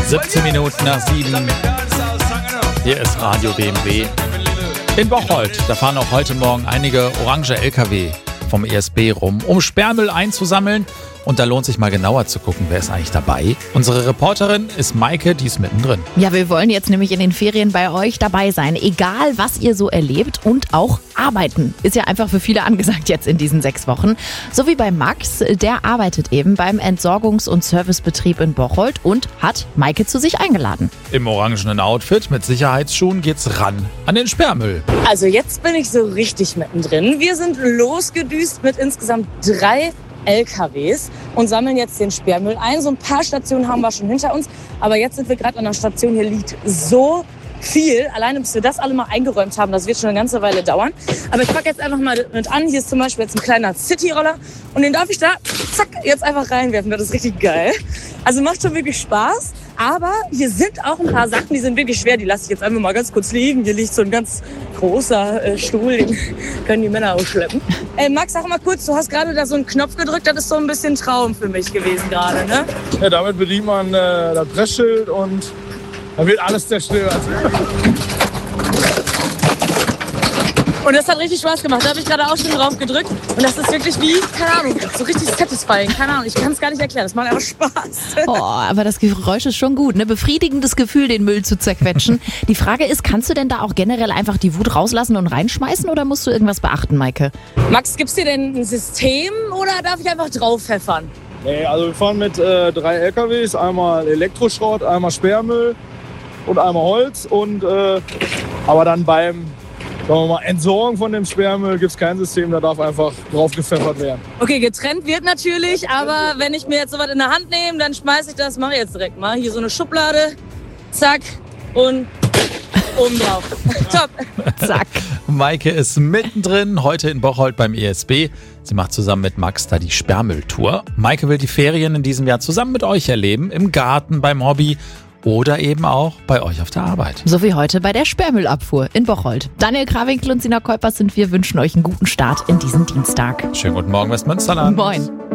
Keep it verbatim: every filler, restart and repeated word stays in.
siebzehn Minuten nach sieben. Hier ist Radio B M W. In Bocholt, da fahren auch heute Morgen einige orange L K W vom E S B rum, um Sperrmüll einzusammeln. Und da lohnt sich mal genauer zu gucken, wer ist eigentlich dabei. Unsere Reporterin ist Maike, die ist mittendrin. Ja, wir wollen jetzt nämlich in den Ferien bei euch dabei sein. Egal, was ihr so erlebt und auch arbeiten. Ist ja einfach für viele angesagt jetzt in diesen sechs Wochen. So wie bei Max, der arbeitet eben beim Entsorgungs- und Servicebetrieb in Bocholt und hat Maike zu sich eingeladen. Im orangenen Outfit mit Sicherheitsschuhen geht's ran an den Sperrmüll. Also jetzt bin ich so richtig mittendrin. Wir sind losgedüst mit insgesamt drei L K Ws und sammeln jetzt den Sperrmüll ein. So ein paar Stationen haben wir schon hinter uns, aber jetzt sind wir gerade an einer Station, hier liegt so viel. Alleine bis wir das alle mal eingeräumt haben, das wird schon eine ganze Weile dauern. Aber ich packe jetzt einfach mal mit an. Hier ist zum Beispiel jetzt ein kleiner City-Roller und den darf ich da, zack, jetzt einfach reinwerfen. Das ist richtig geil. Also macht schon wirklich Spaß. Aber hier sind auch ein paar Sachen, die sind wirklich schwer. Die lasse ich jetzt einfach mal ganz kurz liegen. Hier liegt so ein ganz großer äh, Stuhl, den können die Männer auch schleppen. Ey, Max, sag mal kurz, du hast gerade da so einen Knopf gedrückt. Das ist so ein bisschen Traum für mich gewesen gerade, ne? Ja, damit bedient man äh, das Pressschild und dann wird alles zerstört. Und das hat richtig Spaß gemacht. Da habe ich gerade auch schon drauf gedrückt. Und das ist wirklich wie, keine Ahnung, so richtig satisfying. Keine Ahnung, ich kann es gar nicht erklären. Das macht einfach Spaß. Oh, aber das Geräusch ist schon gut, ne? Befriedigendes Gefühl, den Müll zu zerquetschen. Die Frage ist, kannst du denn da auch generell einfach die Wut rauslassen und reinschmeißen oder musst du irgendwas beachten, Maike? Max, gibt's dir denn ein System oder darf ich einfach drauf pfeffern? Nee, also wir fahren mit äh, drei L K Ws. Einmal Elektroschrott, einmal Sperrmüll und einmal Holz. Und, äh, aber dann beim Sagen wir mal, Entsorgung von dem Sperrmüll gibt es kein System, da darf einfach drauf gepfeffert werden. Okay, getrennt wird natürlich, aber wenn ich mir jetzt sowas in der Hand nehme, dann schmeiße ich das, mache ich jetzt direkt mal. Hier so eine Schublade, zack und oben drauf. Top. Zack. Maike ist mittendrin, heute in Bocholt beim E S B. Sie macht zusammen mit Max da die Sperrmülltour. Maike will die Ferien in diesem Jahr zusammen mit euch erleben, im Garten, beim Hobby. Oder eben auch bei euch auf der Arbeit. So wie heute bei der Sperrmüllabfuhr in Bocholt. Daniel Krawinkel und Sina Kuipers sind wir, wünschen euch einen guten Start in diesen Dienstag. Schönen guten Morgen, Westmünsterland. Moin.